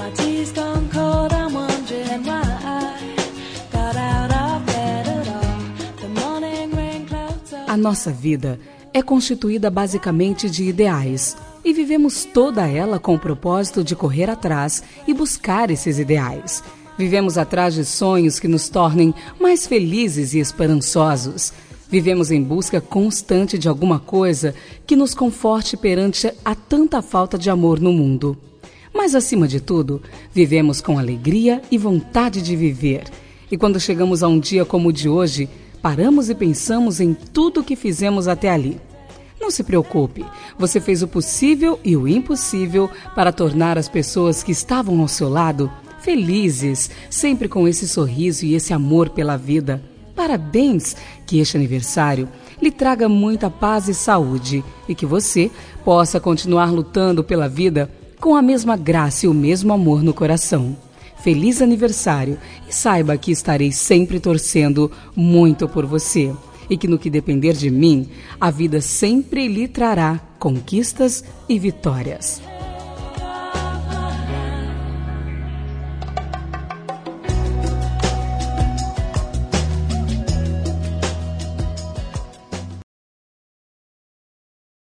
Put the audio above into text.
A nossa vida é constituída basicamente de ideais e vivemos toda ela com o propósito de correr atrás e buscar esses ideais. Vivemos atrás de sonhos que nos tornem mais felizes e esperançosos. Vivemos em busca constante de alguma coisa que nos conforte perante a tanta falta de amor no mundo. Mas, acima de tudo, vivemos com alegria e vontade de viver. E quando chegamos a um dia como o de hoje, paramos e pensamos em tudo o que fizemos até ali. Não se preocupe, você fez o possível e o impossível para tornar as pessoas que estavam ao seu lado felizes, sempre com esse sorriso e esse amor pela vida. Parabéns! Que este aniversário lhe traga muita paz e saúde e que você possa continuar lutando pela vida com a mesma graça e o mesmo amor no coração. Feliz aniversário e saiba que estarei sempre torcendo muito por você e que no que depender de mim, a vida sempre lhe trará conquistas e vitórias.